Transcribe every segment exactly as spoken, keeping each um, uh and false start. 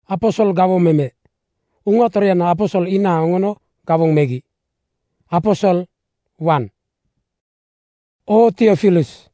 apostol gawong meme. Unga toriana apostol ina ongono gawong megi. Apostol one. O Theophilus.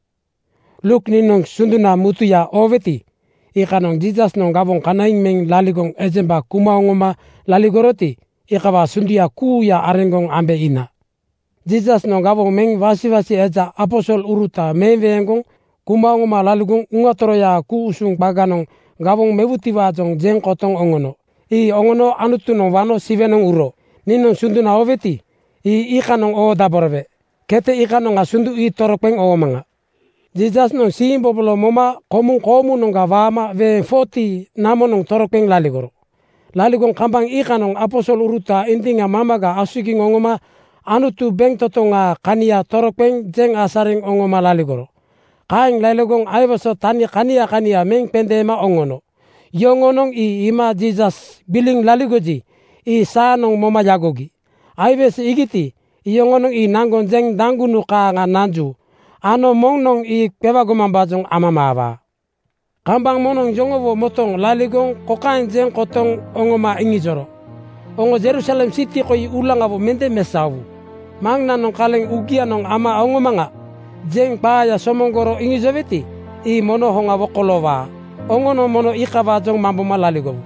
Luk ninong sunduna mutuya oveti. Ikanong Jesus nong gawong kanaing meng laligong ejemba kumaongoma laligoroti. Ikawa sundia kuya arengong ambe ina. Jesus nong gawong meng vasi-vasi eja apostol uruta mevengong kumaongoma laligong unga toroya ku usung baganong gawong mewutiwa jong jeng kotong ongono. I ongono anutunong wano sivenong uro. Ninong sunduna oveti. I ikanong o daborove. Kete ikanong asundu i torokpeng o manga. Jesus nong simbobolo moma komung komu nong gawama ve forty namo nong torokpeng laligoro. Laligong kambang ikanong apostol uruta intinga mamaga asuking ongoma anutu beng totonga kania torokpeng jeng asaring ongoma laligoro. Kaing laligong aiwaso tani kania kania meng pendema ongono. Yongonong i ima Jesus biling laligoji i sanong moma yagogi. Aiwes igiti iyongonong i nangon jeng dangunu ka nga nanju. Ano mongnong i pewagomambajong amamawa. Kambang monong jongowo motong laligong kokain jeng kotong ongoma ingijoro. Ongo Jerusalem City koi ulangawo mente mesawu. Mangna nong kaleng ugia nong ama ongomanga. Jeng paya somonggoro ingijoveti i mono honga wokolowa. Ongono mono ikawa jong mamboma laligowu.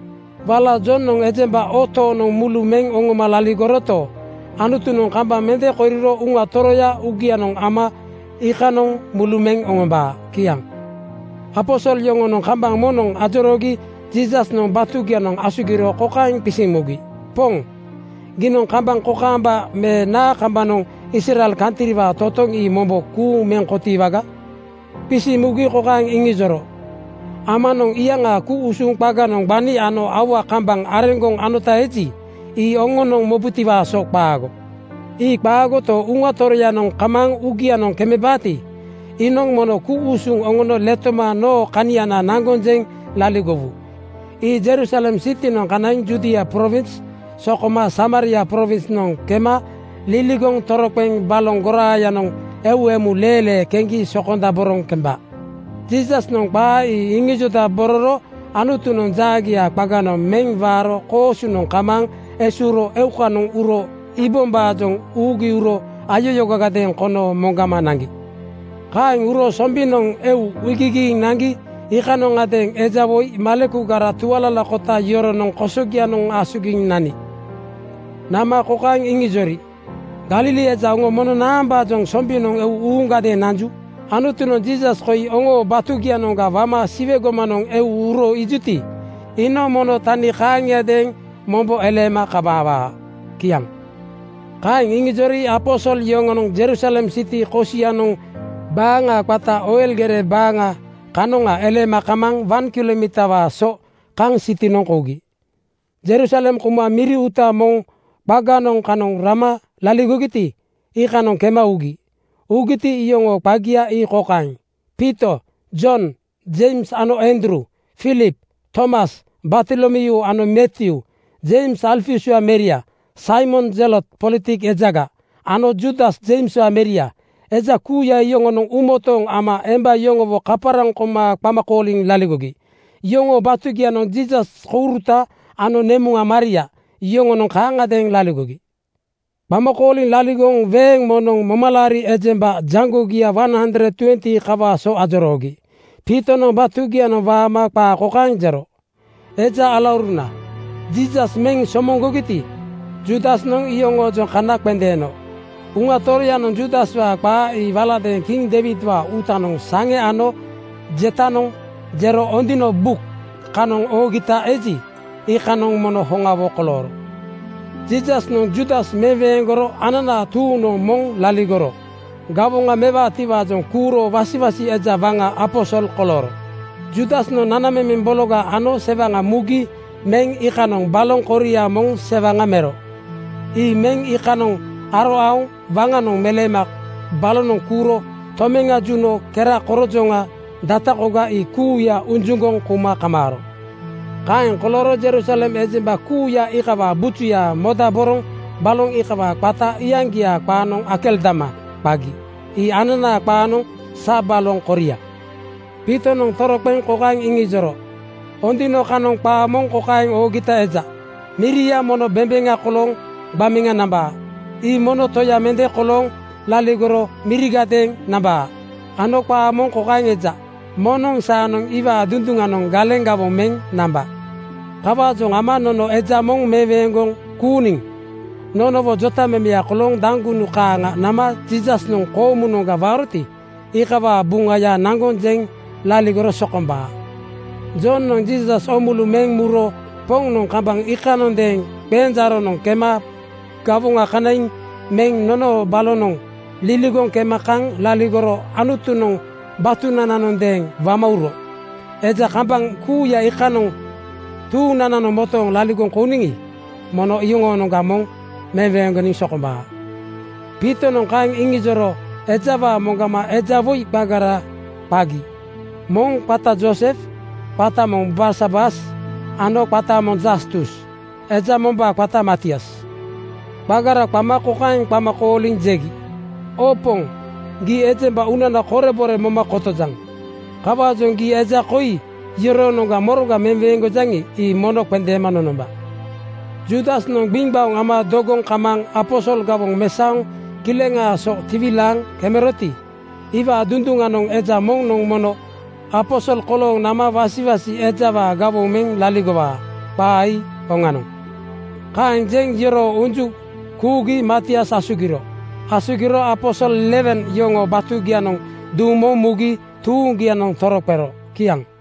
Wala jon nong ejemba oto nong mulu meng ongoma laligoroto. Anutu nong kambang mente koiriro unga toroya ugia nong ama ikanong mulumeng ongomba kiang. Apostol yongo nong kambang monong ajorogi Jesus nong batugia nong asugiro kokaing pisimugi. Pong. Ginong kambang kokamba me na kambang nong Israel kantiriwa totong i mombo ku mengkoti waga. Pisimugi kokaing ingizoro. Ama nong iyanga ku usung paga nong bani ano awa kambang arenggong ano taeji. I ongo nong mobutiwa sok pago. I pago to unga torya nong kamang ugia nong kemebati. Inong mono ku usung ongono letoma no kaniana nangonjeng laligovu. I Jerusalem City nong kanaing Judea province. Sokoma Samaria province nong kema. Liligong torokpeng balong goraya nong ewu emu lele kengi sokonda borong kemba. Jesus nong pa i ingijuta bororo. Anutu nong jagia pagano meng varo kosu nong kamang esuro euka nong uro. Ibomba jong ugi uro ayo yoga gadeng kono mongama nangi. Kaing uro sombinong eu wikigi nangi ikanong gadeng ejawoi maleku gara tualala kota yoro nong kosogia nong asuging nani. Nama kokaing ingijori. Galili eja ongo mono namba jong sombinong eu uungade nanju. Anutu nong Jesus koi ongo batugia nong gawama sivegoma nong eu uro ijuti. Ino mono tani kaing yadeng mombo elema kabawa. Kiang. Kaing ingijori apostol yongonong Jerusalem City kosianong banga kwata oil gere banga kanonga elema kamang one kilometer wa so kang city nong kogi. Jerusalem kuma miri uta mong baganong kanong rama laligogiti i kanong kema ugi. Ugiti iyongo pagia i kokaing. Peter, John, James ano Andrew, Philip, Thomas, Bartholomew ano Matthew, James Alphaeus wa Maria. Simon Zelot politik ejaga. Ano Judas James wa Maria. Eja kuya yongo nong umotong ama emba yongo wo kaparang koma pamakoling laligogi. Yongo batugia nong Jesus kuruta ano nemunga Maria. Yongo nong kaangadeng laligogi. Pamakoling laligong veng monong mamalari ejemba jangogia one hundred twenty kawa so ajorogi. Pito nong batugia nong vama pa kokang jaro. Eja alauruna. Jesus meng somongogiti. Judas nong iyongo jong kanak pendeno. Unga torya nong Judas wa pa i walade King David wa utanong sange ano jetanong jero ondino buk kanong o gita eji i kanong mono honga wokolor. Jesus nong Judas mevengoro anana tu nong mong laligoro. Gabonga meva tiwa jong kuro wasi-wasi eja vanga apostol kolor. Judas nong naname mimbologa ano sevanga mugi meng ikanong balong korea mong sevanga mero. I meng ikanong aro aung vanganong melemak balonong kuro tomenga juno kera korojonga datakoga i kuya unjungong kuma kamaro. Kain koloro Jerusalem ejemba kuya ikawa butuya moda borong balong ikawa kpata iyangia kpanong akeldama pagi. I anana kpanong sa balong korea. Pito nong torokpeng kokang ingijoro. ondino kanong pa mong kokaing o kita eja. Miria mono bembenga kolong baminga namba. I mono toya mende kolong laligoro mirigateng namba. Anok pa mong kokaing eja. Monong sanong iwa dundunganong galeng gabong meng namba. Kabajong ama nono eja mong mevengong kuning. Nono vo jota memia kolong dangunu kaanga nama Jesus nong komu nong gavaruti. Ikawa bungaya nangon jeng laligoro sokomba. John nong Jesus omulu meng muro pong nong kambang ikanon deng benjaro nong kema gavunga kanaing meng nono balonong liligong kema kang laligoro anutu nong batu nananon deng vamauro. Eja kambang kuya ikanong tu nananon motong laligong kuningi mono iyungo nong gamong mevengoning sokomba. Pito nong kang ingijoro eja va mongama eja voi bagara pagi. Mong pata Joseph, pata mong Barsabas, ano pata mong Justus, eja momba pata Matias. Bagara pamako kaing pamako oling jegi. Opong gi eje ba unana kore bore moma kotojang. Kabajong gi eja koi yoro nonga moroga memvengo jangi i mono pendema nonomba. Judas nong bingbaong ama dogong kamang aposol gabong mesang kilenga so tivilang kemeroti. Iwa dundunganong eja mong nong mono aposol kolong nama vasi-vasi eja va gabong meng laligowa pai onganong. Kain jeng yoro unjuk kugi Matias asugiro. Asugiro aposol eleven yongo batu gianong dumo mugi tu gianong torok pero kiang.